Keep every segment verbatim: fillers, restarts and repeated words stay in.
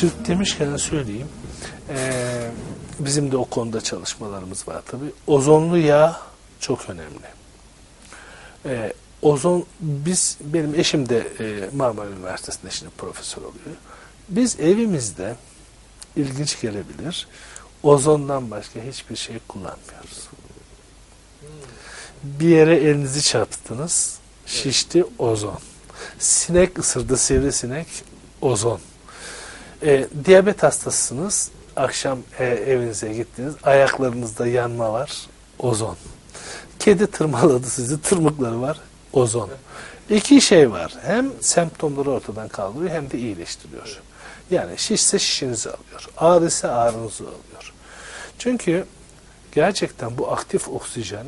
Cilt demişken söyleyeyim. Ee, bizim de o konuda çalışmalarımız var tabii. Ozonlu yağ çok önemli. Ee, ozon, biz, benim eşim de e, Marmara Üniversitesi'nde şimdi profesör oluyor. Biz evimizde, ilginç gelebilir, ozondan başka hiçbir şey kullanmıyoruz. Bir yere elinizi çarptınız, şişti, ozon. Sinek ısırdı, sivrisinek, ozon. E, diyabet hastasısınız, akşam e, evinize gittiniz, ayaklarınızda yanma var, ozon. Kedi tırmaladı sizi, tırmıkları var, ozon. İki şey var, hem semptomları ortadan kaldırıyor hem de iyileştiriyor. Yani şişse şişinizi alıyor, ağrıysa ağrınızı alıyor. Çünkü gerçekten bu aktif oksijen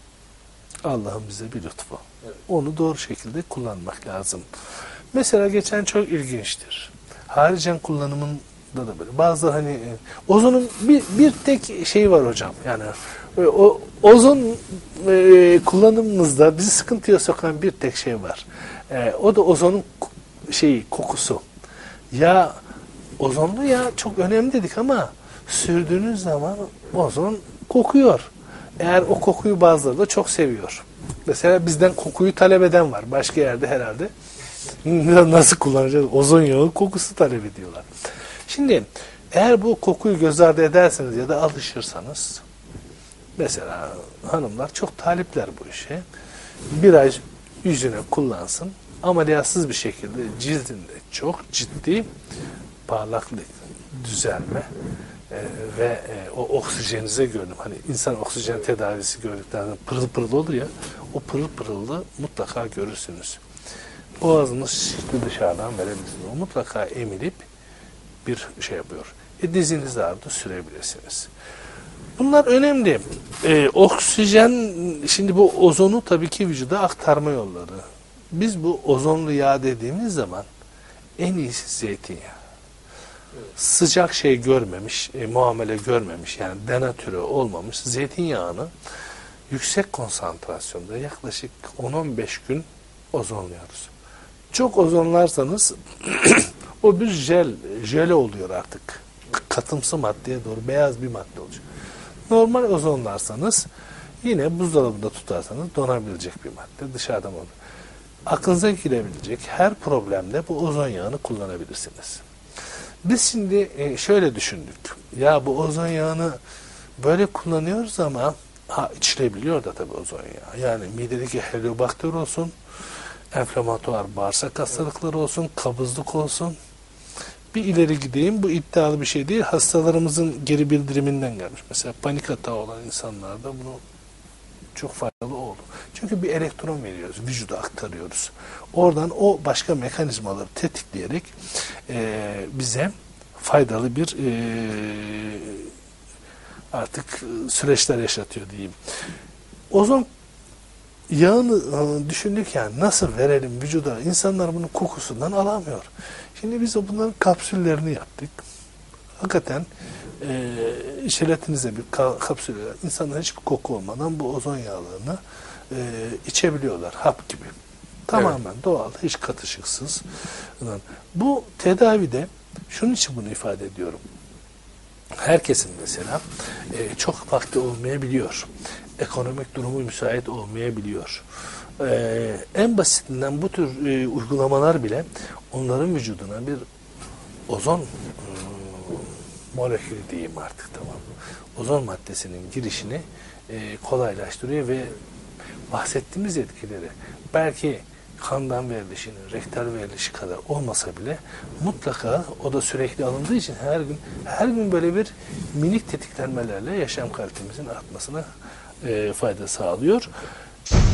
Allah'ın bize bir lütfu. Evet. Onu doğru şekilde kullanmak lazım. Mesela geçen çok ilginçtir. Haricen kullanımında da böyle. Bazı hani ozonun bir, bir tek şeyi var hocam. Yani o ozon e, kullanımımızda bizi sıkıntıya sokan bir tek şey var. E, o da ozonun şeyi, kokusu. Ya ozonlu ya çok önemli dedik ama sürdüğünüz zaman ozon kokuyor. Eğer o kokuyu bazıları da çok seviyor. Mesela bizden kokuyu talep eden var. Başka yerde herhalde nasıl kullanacağız? Ozon yağı kokusu talep ediyorlar. Şimdi eğer bu kokuyu göz ardı ederseniz ya da alışırsanız, mesela hanımlar çok talipler bu işe. Bir ay yüzüne kullansın. Ameliyatsız bir şekilde cildinde çok ciddi parlaklık, düzelme e, ve e, o oksijenize gördüm. Hani insan oksijen tedavisi gördükten sonra pırıl pırıl olur ya, o pırıl pırıldı mutlaka görürsünüz. Boğazınız şişti, dışarıdan verebilirsiniz. O mutlaka emilip bir şey yapıyor. E, diziniz ağrıdı, sürebilirsiniz. Bunlar önemli. E, oksijen, şimdi bu ozonu tabii ki vücuda aktarma yolları. Biz bu ozonlu yağ dediğimiz zaman en iyisi zeytinyağı. Evet. Sıcak şey görmemiş, e, muamele görmemiş, yani denatüre olmamış zeytinyağını yüksek konsantrasyonda yaklaşık on on beş gün ozonluyoruz. Çok ozonlarsanız o bir jel, jöle oluyor artık. Katımsı maddeye doğru beyaz bir madde olacak. Normal ozonlarsanız yine buzdolabında tutarsanız donabilecek bir madde, dışarıdan olur. Aklınıza girebilecek her problemde bu ozon yağını kullanabilirsiniz. Biz şimdi şöyle düşündük. Ya bu ozon yağını böyle kullanıyoruz ama ha, içilebiliyor da tabii ozon yağı. Yani midedeki heliobakteri olsun, enflamatuar bağırsak hastalıkları olsun, kabızlık olsun. Bir ileri gideyim, bu iddialı bir şey değil. Hastalarımızın geri bildiriminden gelmiş. Mesela panik atağı olan insanlarda bunu çok faydalı oldu. Çünkü bir elektron veriyoruz, vücuda aktarıyoruz. Oradan o başka mekanizmaları tetikleyerek e, bize faydalı bir e, artık süreçler yaşatıyor diyeyim. Ozon yağını düşünürken nasıl verelim vücuda? İnsanlar bunun kokusundan alamıyor. Şimdi biz bunların kapsüllerini yaptık. Hakikaten e, jelatinize bir kapsül, insanlar hiçbir koku olmadan bu ozon yağlarını e, içebiliyorlar hap gibi. Tamamen evet. Doğal, hiç katışıksız. Bu tedavide şunun için bunu ifade ediyorum. Herkesin mesela e, çok vakti olmayabiliyor. Ekonomik durumu müsait olmayabiliyor. Ee, en basitinden bu tür e, uygulamalar bile onların vücuduna bir ozon e, molekülü diyeyim artık, tamam mı? Ozon maddesinin girişini e, kolaylaştırıyor ve bahsettiğimiz etkileri belki kandan verilişinin, rektal verilişi kadar olmasa bile mutlaka o da sürekli alındığı için her gün her gün böyle bir minik tetiklenmelerle yaşam kalitemizin artmasına e, fayda sağlıyor.